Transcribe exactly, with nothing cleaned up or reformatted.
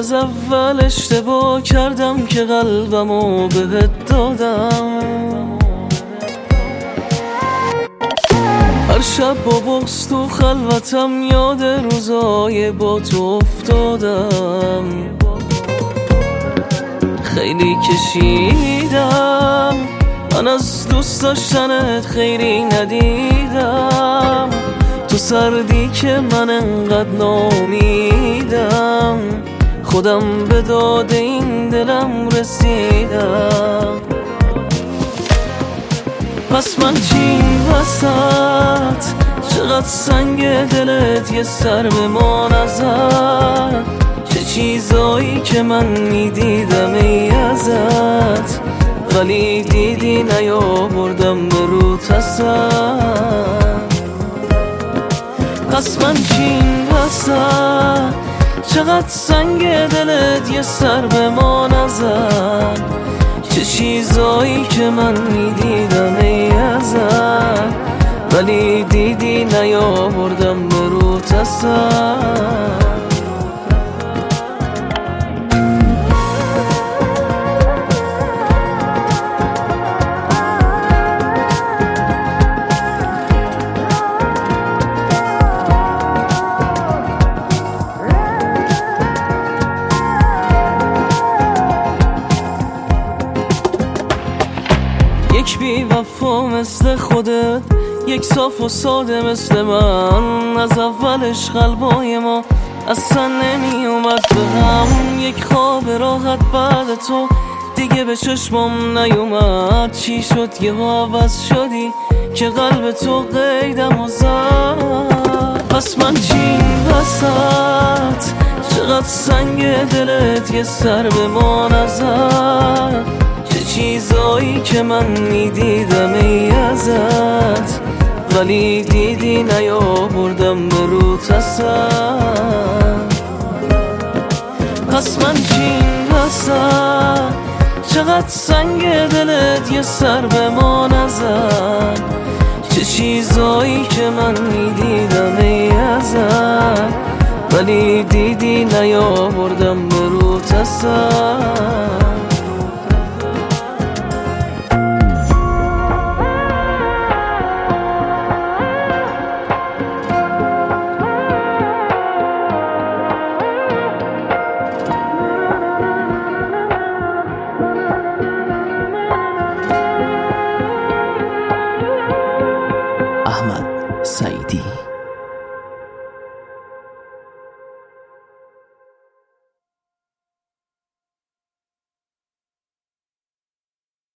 از اول اشتباه کردم که قلبمو بهت دادم. هر شب با بغض تو خلوتم یاد روزای با تو افتادم. خیلی کشیدم من از دوست داشتنت، خیلی ندیدم تو سردی که من انقدر نامیدم. خودم به داد این دلم رسیدم. پس من چی این وسط؟ چقدر سنگ دلت یه سر به ما نزد؟ چه چیزایی که من میدیدم ای ازت، ولی دیدی نیاوردم به رو اصلا. پس من چی این وسط؟ چقدر سنگ دلت یه سر به ما نزد؟ چه چیزایی که من میدیدم ای ازت، ولی دیدی نیاوردم به رو اصلا. یک بی وفا مثل خودت، یک صاف و ساده مثل من، از اولش قلبای ما اصلا نمی اومد به هم. یک خواب راحت بعد تو دیگه به چشمم نیومد. چی شد یه عوض شدی که قلب تو قیدم و زد؟ پس من چی این وسط؟ چقدر سنگ دلت یه سر به ما نزد؟ چه چیزایی که من میدیدم ای ازت، ولی دیدی نیاوردم به رو اصلا. پس من چی این وسط؟ چقدر سنگ دلت یه سر به ما نزد؟ چه چیزایی که من میدیدم ای ازت، ولی دیدی نیاوردم به رو اصلا. احمد سعیدی.